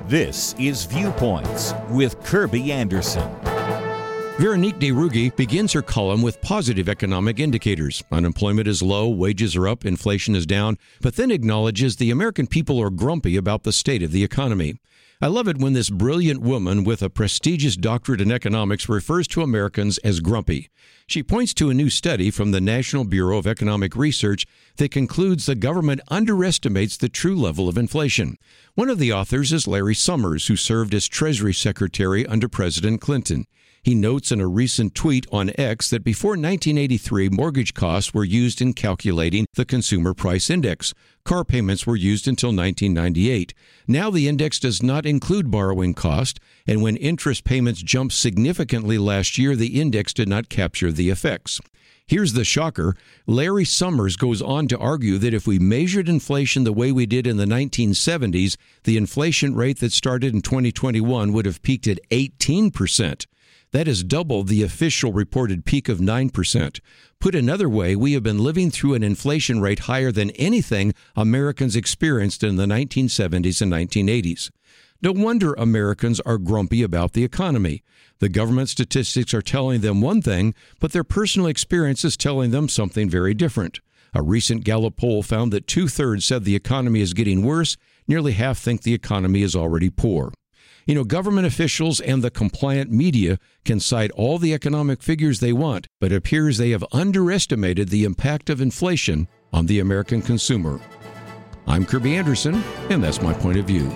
This is Viewpoints with Kirby Anderson. Veronique DeRugi begins her column with positive economic indicators. Unemployment is low, wages are up, inflation is down, but then acknowledges the American people are grumpy about the state of the economy. I love it when this brilliant woman with a prestigious doctorate in economics refers to Americans as grumpy. She points to a new study from the National Bureau of Economic Research that concludes the government underestimates the true level of inflation. One of the authors is Larry Summers, who served as Treasury Secretary under President Clinton. He notes in a recent tweet on X that before 1983, mortgage costs were used in calculating the Consumer Price Index. Car payments were used until 1998. Now the index does not include borrowing cost, and when interest payments jumped significantly last year, the index did not capture the effects. Here's the shocker. Larry Summers goes on to argue that if we measured inflation the way we did in the 1970s, the inflation rate that started in 2021 would have peaked at 18%. That is double the official reported peak of 9%. Put another way, we have been living through an inflation rate higher than anything Americans experienced in the 1970s and 1980s. No wonder Americans are grumpy about the economy. The government statistics are telling them one thing, but their personal experience is telling them something very different. A recent Gallup poll found that 2/3 said the economy is getting worse. Nearly half think the economy is already poor. You know, government officials and the compliant media can cite all the economic figures they want, but it appears they have underestimated the impact of inflation on the American consumer. I'm Kirby Anderson, and that's my point of view.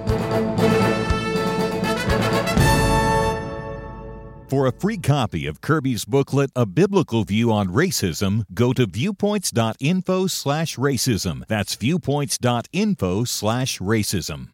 For a free copy of Kirby's booklet, A Biblical View on Racism, go to viewpoints.info/racism. That's viewpoints.info/racism.